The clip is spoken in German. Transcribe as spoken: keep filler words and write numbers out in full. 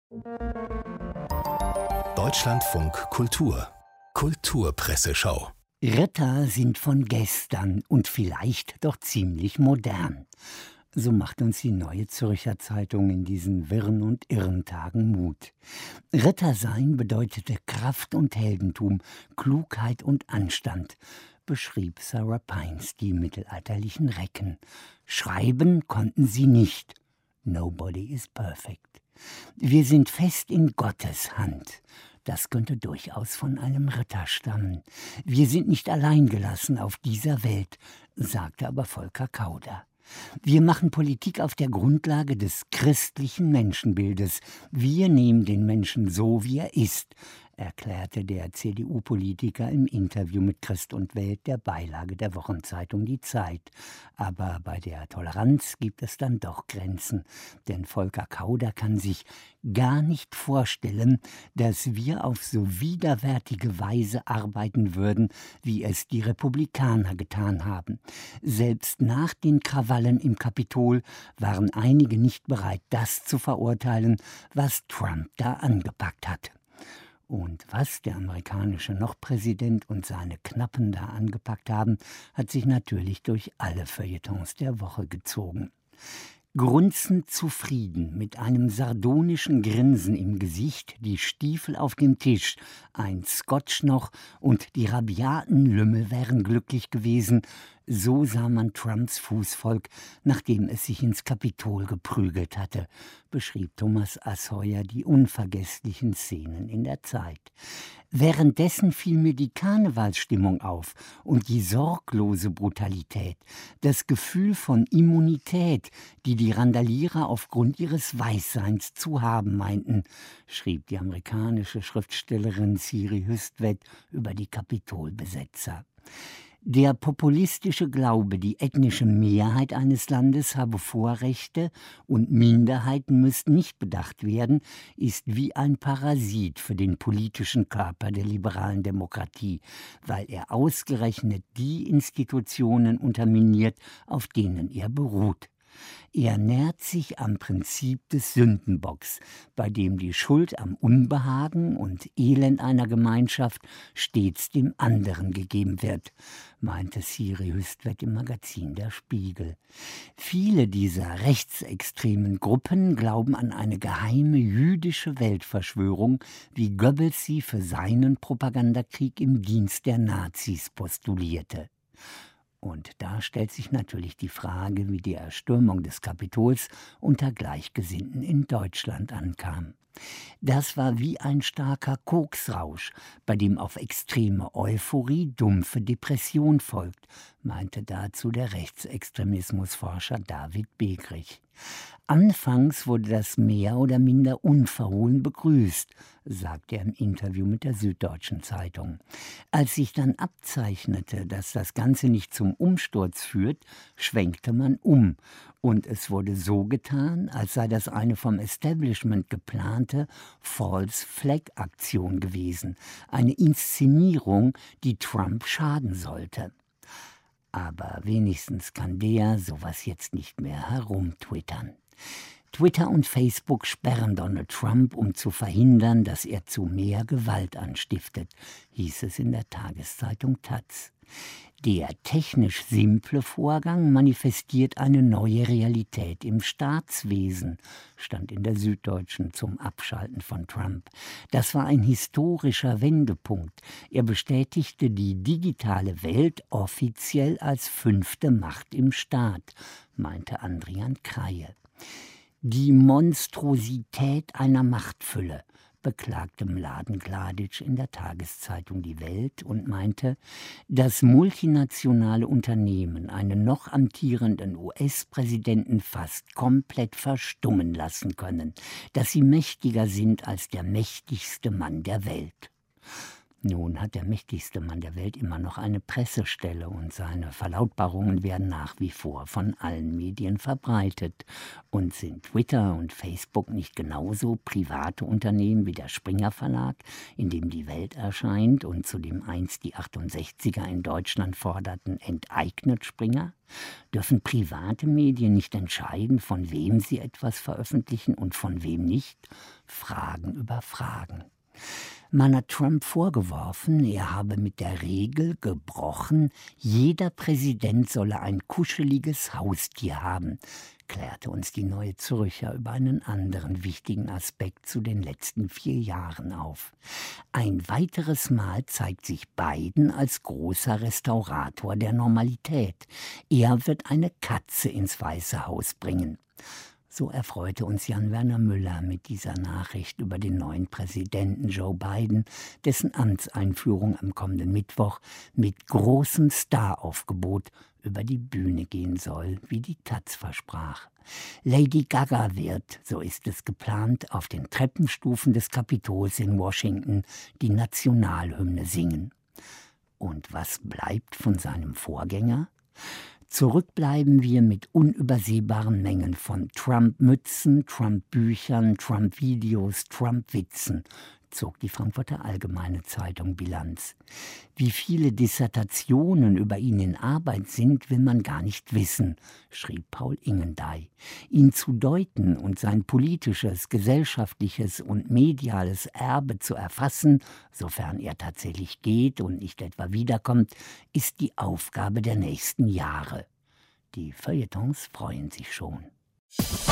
Deutschlandfunk Kultur Kulturpresseschau. Ritter sind von gestern und vielleicht doch ziemlich modern. So macht uns die Neue Zürcher Zeitung in diesen wirren und irren Tagen Mut. Ritter sein bedeutete Kraft und Heldentum, Klugheit und Anstand, beschrieb Sarah Pines die mittelalterlichen Recken. Schreiben konnten sie nicht. Nobody is perfect. Wir sind fest in Gottes Hand. Das könnte durchaus von einem Ritter stammen. Wir sind nicht allein gelassen auf dieser Welt, sagte aber Volker Kauder. Wir machen Politik auf der Grundlage des christlichen Menschenbildes. Wir nehmen den Menschen so, wie er ist, erklärte der C D U-Politiker im Interview mit Christ und Welt der Beilage der Wochenzeitung Die Zeit. Aber bei der Toleranz gibt es dann doch Grenzen. Denn Volker Kauder kann sich gar nicht vorstellen, dass wir auf so widerwärtige Weise arbeiten würden, wie es die Republikaner getan haben. Selbst nach den Krawallen im Kapitol waren einige nicht bereit, das zu verurteilen, was Trump da angepackt hat. Und was der amerikanische Noch-Präsident und seine Knappen da angepackt haben, hat sich natürlich durch alle Feuilletons der Woche gezogen. Grunzend zufrieden, mit einem sardonischen Grinsen im Gesicht, die Stiefel auf dem Tisch, ein Scotch noch und die rabiaten Lümmel wären glücklich gewesen, so sah man Trumps Fußvolk, nachdem es sich ins Kapitol geprügelt hatte, beschrieb Thomas Asheuer die unvergesslichen Szenen in der Zeit. Währenddessen fiel mir die Karnevalsstimmung auf und die sorglose Brutalität, das Gefühl von Immunität, die die Randalierer aufgrund ihres Weißseins zu haben meinten, schrieb die amerikanische Schriftstellerin Siri Hüstvedt über die Kapitolbesetzer. Der populistische Glaube, die ethnische Mehrheit eines Landes habe Vorrechte und Minderheiten müssten nicht bedacht werden, ist wie ein Parasit für den politischen Körper der liberalen Demokratie, weil er ausgerechnet die Institutionen unterminiert, auf denen er beruht. Er nährt sich am Prinzip des Sündenbocks, bei dem die Schuld am Unbehagen und Elend einer Gemeinschaft stets dem anderen gegeben wird, meinte Siri Hüstvedt im Magazin Der Spiegel. Viele dieser rechtsextremen Gruppen glauben an eine geheime jüdische Weltverschwörung, wie Goebbels sie für seinen Propagandakrieg im Dienst der Nazis postulierte. Und da stellt sich natürlich die Frage, wie die Erstürmung des Kapitols unter Gleichgesinnten in Deutschland ankam. Das war wie ein starker Koksrausch, bei dem auf extreme Euphorie dumpfe Depression folgt, meinte dazu der Rechtsextremismusforscher David Begrich. Anfangs wurde das mehr oder minder unverhohlen begrüßt, sagte er im Interview mit der Süddeutschen Zeitung. Als sich dann abzeichnete, dass das Ganze nicht zum Umsturz führt, schwenkte man um und es wurde so getan, als sei das eine vom Establishment geplante False-Flag-Aktion gewesen, eine Inszenierung, die Trump schaden sollte. Aber wenigstens kann der sowas jetzt nicht mehr herumtwittern. Twitter und Facebook sperren Donald Trump, um zu verhindern, dass er zu mehr Gewalt anstiftet, hieß es in der Tageszeitung Taz. Der technisch simple Vorgang manifestiert eine neue Realität im Staatswesen, stand in der Süddeutschen zum Abschalten von Trump. Das war ein historischer Wendepunkt. Er bestätigte die digitale Welt offiziell als fünfte Macht im Staat, meinte Andrian Kreie. Die Monstrosität einer Machtfülle, beklagte Mladen Gladic in der Tageszeitung Die Welt und meinte, dass multinationale Unternehmen einen noch amtierenden U S-Präsidenten fast komplett verstummen lassen können, dass sie mächtiger sind als der mächtigste Mann der Welt. Nun hat der mächtigste Mann der Welt immer noch eine Pressestelle und seine Verlautbarungen werden nach wie vor von allen Medien verbreitet. Und sind Twitter und Facebook nicht genauso private Unternehmen wie der Springer Verlag, in dem die Welt erscheint und zu dem einst die achtundsechziger in Deutschland forderten, enteignet Springer? Dürfen private Medien nicht entscheiden, von wem sie etwas veröffentlichen und von wem nicht? Fragen über Fragen. Man hat Trump vorgeworfen, er habe mit der Regel gebrochen, jeder Präsident solle ein kuscheliges Haustier haben, klärte uns die Neue Zürcher über einen anderen wichtigen Aspekt zu den letzten vier Jahren auf. Ein weiteres Mal zeigt sich Biden als großer Restaurator der Normalität. Er wird eine Katze ins Weiße Haus bringen. So erfreute uns Jan-Werner Müller mit dieser Nachricht über den neuen Präsidenten Joe Biden, dessen Amtseinführung am kommenden Mittwoch mit großem Staraufgebot über die Bühne gehen soll, wie die Taz versprach. Lady Gaga wird, so ist es geplant, auf den Treppenstufen des Kapitols in Washington die Nationalhymne singen. Und was bleibt von seinem Vorgänger? Zurück bleiben wir mit unübersehbaren Mengen von Trump-Mützen, Trump-Büchern, Trump-Videos, Trump-Witzen, zog die Frankfurter Allgemeine Zeitung Bilanz. Wie viele Dissertationen über ihn in Arbeit sind, will man gar nicht wissen, schrieb Paul Ingendey. Ihn zu deuten und sein politisches, gesellschaftliches und mediales Erbe zu erfassen, sofern er tatsächlich geht und nicht etwa wiederkommt, ist die Aufgabe der nächsten Jahre. Die Feuilletons freuen sich schon.